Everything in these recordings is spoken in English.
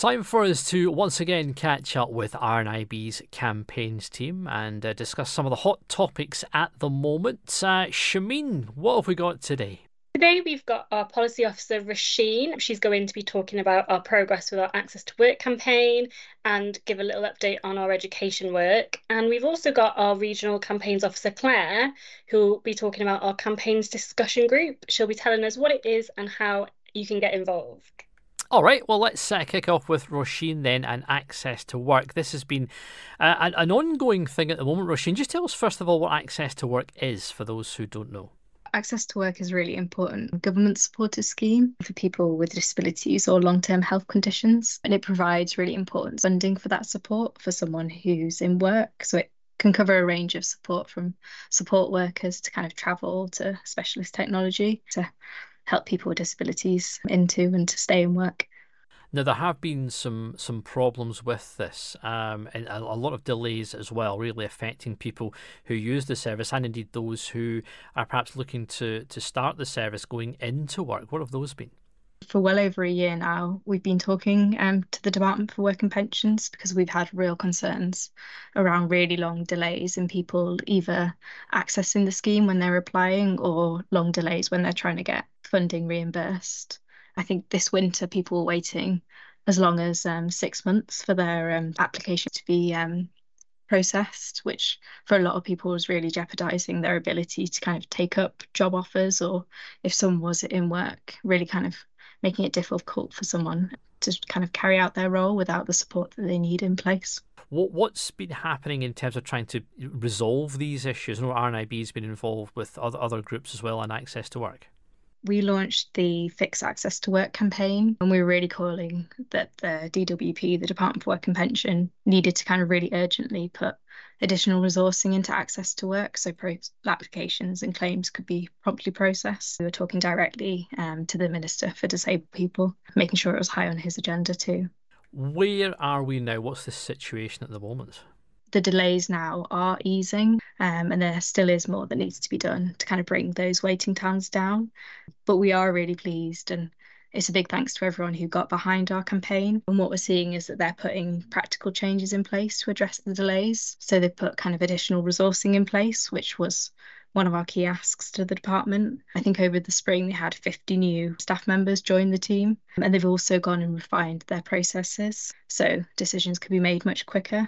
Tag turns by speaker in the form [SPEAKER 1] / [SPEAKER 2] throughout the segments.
[SPEAKER 1] Time for us to once again catch up with RNIB's campaigns team and discuss some of the hot topics at the moment. Shameen, what have we got today?
[SPEAKER 2] Today we've got our policy officer Rasheen. She's going to be talking about our progress with our Access to Work campaign and give a little update on our education work. And we've also got our regional campaigns officer Claire, who will be talking about our campaigns discussion group. She'll be telling us what it is and how you can get involved.
[SPEAKER 1] All right, well, let's kick off with Roisin then and Access to Work. This has been an ongoing thing at the moment. Roisin, just tell us first of all what Access to Work is for those who don't know.
[SPEAKER 3] Access to Work is really important government supported scheme for people with disabilities or long-term health conditions, and it provides really important funding for that support for someone who's in work. So it can cover a range of support from support workers to kind of travel to specialist technology to help people with disabilities into and to stay in work.
[SPEAKER 1] Now, there have been some problems with this and a lot of delays as well, really affecting people who use the service and indeed those who are perhaps looking to start the service going into work. What have those been?
[SPEAKER 3] For well over a year now, we've been talking to the Department for Work and Pensions because we've had real concerns around really long delays in people either accessing the scheme when they're applying or long delays when they're trying to get funding reimbursed. I think this winter people were waiting as long as 6 months for their application to be processed, which for a lot of people was really jeopardizing their ability to kind of take up job offers, or if someone was in work, really kind of making it difficult for someone to kind of carry out their role without the support that they need in place.
[SPEAKER 1] What's been happening in terms of trying to resolve these issues? I know RNIB has been involved with other groups as well on Access to Work.
[SPEAKER 3] We launched the Fix Access to Work campaign, and we were really calling that the DWP, the Department for Work and Pension, needed to kind of really urgently put additional resourcing into access to work so applications and claims could be promptly processed. We were talking directly to the Minister for Disabled People, making sure it was high on his agenda too.
[SPEAKER 1] Where are we now? What's the situation at the moment?
[SPEAKER 3] The delays now are easing, and there still is more that needs to be done to kind of bring those waiting times down. But we are really pleased, and it's a big thanks to everyone who got behind our campaign. And what we're seeing is that they're putting practical changes in place to address the delays. So they've put kind of additional resourcing in place, which was one of our key asks to the department. I think over the spring they had 50 new staff members join the team, and they've also gone and refined their processes so decisions can be made much quicker.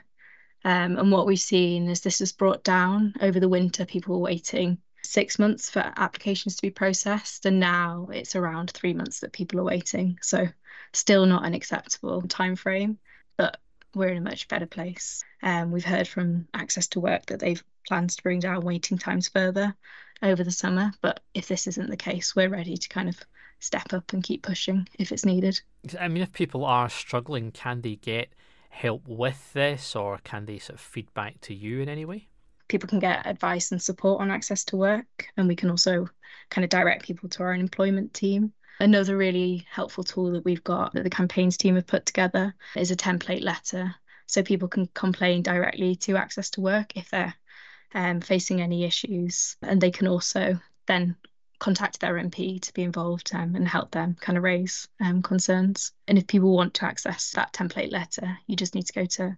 [SPEAKER 3] And what we've seen is this has brought down over the winter. People were waiting 6 months for applications to be processed, and now it's around 3 months that people are waiting. So still not an acceptable time frame, but we're in a much better place. We've heard from Access to Work that they've plans to bring down waiting times further over the summer. But if this isn't the case, we're ready to kind of step up and keep pushing if it's needed.
[SPEAKER 1] I mean, if people are struggling, can they get help with this, or can they sort of feed back to you in any way?
[SPEAKER 3] People can get advice and support on Access to Work, and we can also kind of direct people to our employment team. Another really helpful tool that we've got that the campaigns team have put together is a template letter, so people can complain directly to Access to Work if they're facing any issues, and they can also then contact their MP to be involved and help them kind of raise concerns. And if people want to access that template letter, you just need to go to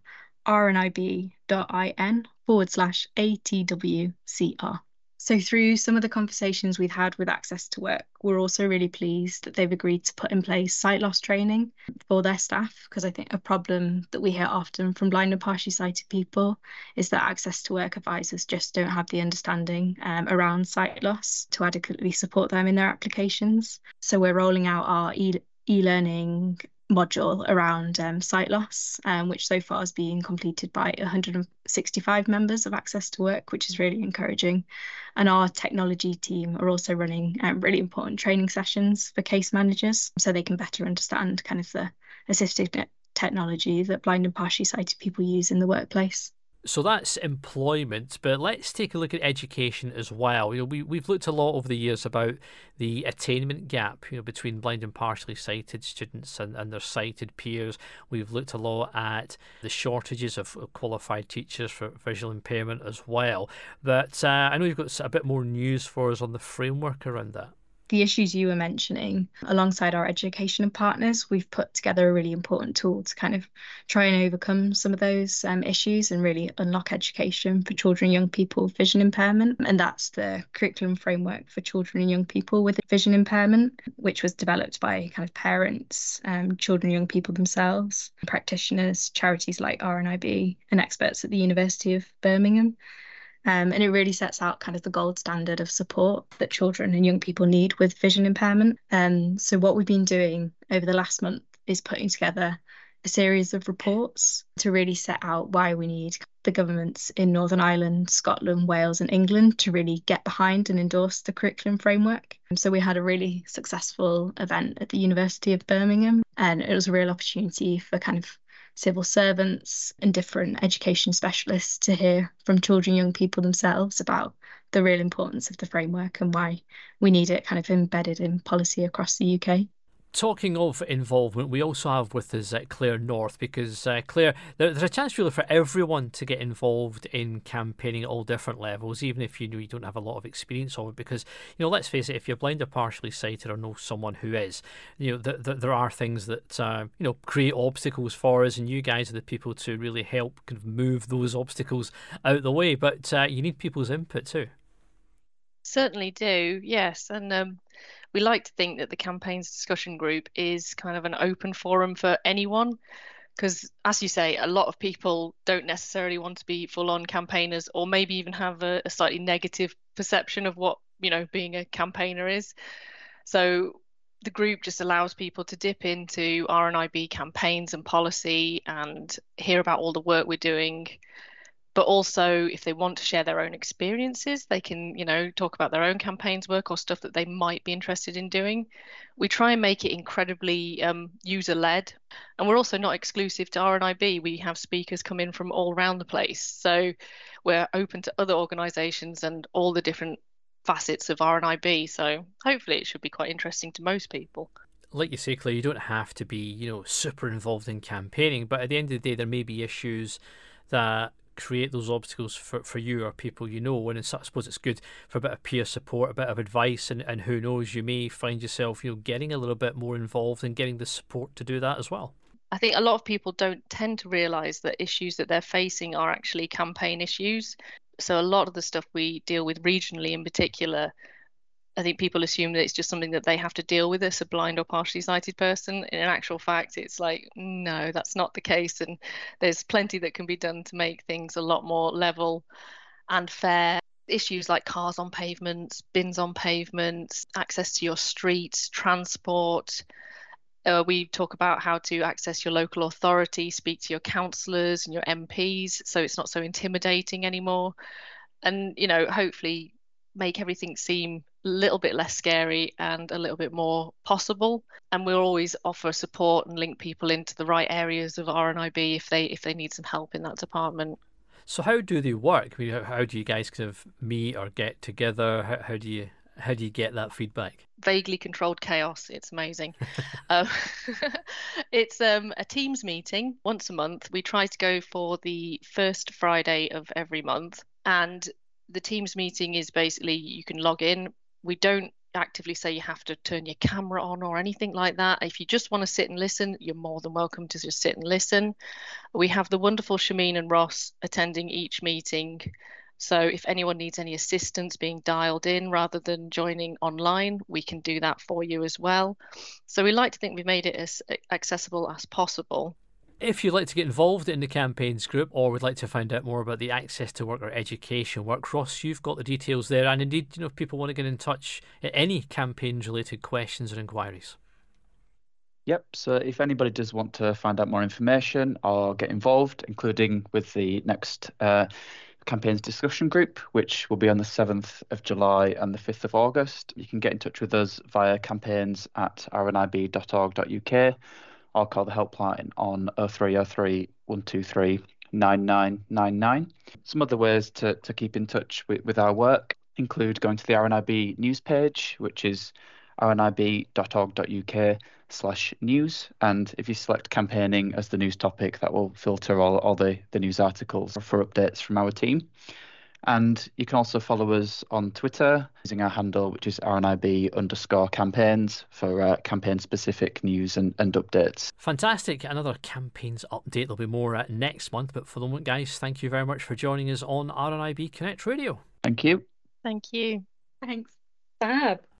[SPEAKER 3] rnib.in/ATWCR. So through some of the conversations we've had with Access to Work, we're also really pleased that they've agreed to put in place sight loss training for their staff, because I think a problem that we hear often from blind and partially sighted people is that Access to Work advisors just don't have the understanding around sight loss to adequately support them in their applications. So we're rolling out our e-learning module around sight loss, which so far is being completed by 165 members of Access to Work, which is really encouraging. And our technology team are also running really important training sessions for case managers so they can better understand kind of the assistive technology that blind and partially sighted people use in the workplace.
[SPEAKER 1] So that's employment, but let's take a look at education as well. We've looked a lot over the years about the attainment gap, between blind and partially sighted students and their sighted peers. We've looked a lot at the shortages of qualified teachers for visual impairment as well. But I know you've got a bit more news for us on the framework around that.
[SPEAKER 3] The issues you were mentioning, alongside our education partners, we've put together a really important tool to kind of try and overcome some of those issues and really unlock education for children and young people with vision impairment. And that's the curriculum framework for children and young people with vision impairment, which was developed by kind of parents, children and young people themselves, practitioners, charities like RNIB, and experts at the University of Birmingham. And it really sets out kind of the gold standard of support that children and young people need with vision impairment. So what we've been doing over the last month is putting together a series of reports to really set out why we need the governments in Northern Ireland, Scotland, Wales, and England to really get behind and endorse the curriculum framework. So we had a really successful event at the University of Birmingham, and it was a real opportunity for kind of civil servants and different education specialists to hear from children and young people themselves about the real importance of the framework and why we need it kind of embedded in policy across the UK.
[SPEAKER 1] Talking of involvement, we also have with us Claire North, because Claire, there's a chance really for everyone to get involved in campaigning at all different levels, even if you don't have a lot of experience of it. Because let's face it, if you're blind or partially sighted or know someone who is, there are things that create obstacles for us, and you guys are the people to really help kind of move those obstacles out of the way. But you need people's input too.
[SPEAKER 4] Certainly do, yes, and we like to think that the campaigns discussion group is kind of an open forum for anyone, because as you say, a lot of people don't necessarily want to be full-on campaigners, or maybe even have a slightly negative perception of what being a campaigner is. So the group just allows people to dip into RNIB campaigns and policy and hear about all the work we're doing. But also, if they want to share their own experiences, they can, talk about their own campaigns work or stuff that they might be interested in doing. We try and make it incredibly user-led. And we're also not exclusive to RNIB. We have speakers come in from all around the place. So we're open to other organisations and all the different facets of RNIB. So hopefully it should be quite interesting to most people.
[SPEAKER 1] Like you say, Claire, you don't have to be, super involved in campaigning. But at the end of the day, there may be issues that create those obstacles for you or people and I suppose it's good for a bit of peer support, a bit of advice, and who knows, you may find yourself getting a little bit more involved and getting the support to do that as well.
[SPEAKER 4] I think a lot of people don't tend to realise that issues that they're facing are actually campaign issues. So a lot of the stuff we deal with regionally in particular, I think people assume that it's just something that they have to deal with as a blind or partially sighted person. In actual fact, it's like, no, that's not the case. And there's plenty that can be done to make things a lot more level and fair. Issues like cars on pavements, bins on pavements, access to your streets, transport. We talk about how to access your local authority, speak to your councillors and your MPs, so it's not so intimidating anymore. And, hopefully make everything seem a little bit less scary and a little bit more possible. And we'll always offer support and link people into the right areas of RNIB if they need some help in that department.
[SPEAKER 1] So how do they work? I mean, how do you guys kind of meet or get together? How do you get that feedback?
[SPEAKER 4] Vaguely controlled chaos. It's amazing. It's a Teams meeting once a month. We try to go for the first Friday of every month, and the Teams meeting is basically you can log in. We don't actively say you have to turn your camera on or anything like that. If you just want to sit and listen, you're more than welcome to just sit and listen. We have the wonderful Shameen and Ross attending each meeting. So if anyone needs any assistance being dialed in rather than joining online, we can do that for you as well. So we like to think we've made it as accessible as possible.
[SPEAKER 1] If you'd like to get involved in the campaigns group or would like to find out more about the Access to Work or education work, Ross, you've got the details there. And indeed, if people want to get in touch at any campaigns related questions or inquiries.
[SPEAKER 5] Yep, so if anybody does want to find out more information or get involved, including with the next campaigns discussion group, which will be on the 7th of July and the 5th of August, you can get in touch with us via campaigns@rnib.org.uk or call the helpline on 0303 123 9999. Some other ways to keep in touch with our work include going to the RNIB news page, which is rnib.org.uk/news. And if you select campaigning as the news topic, that will filter all the news articles for updates from our team. And you can also follow us on Twitter using our handle, which is RNIB_campaigns for campaign-specific news and updates.
[SPEAKER 1] Fantastic. Another campaigns update. There'll be more next month. But for the moment, guys, thank you very much for joining us on RNIB Connect Radio.
[SPEAKER 5] Thank you.
[SPEAKER 4] Thank you.
[SPEAKER 3] Thanks.
[SPEAKER 2] Fab.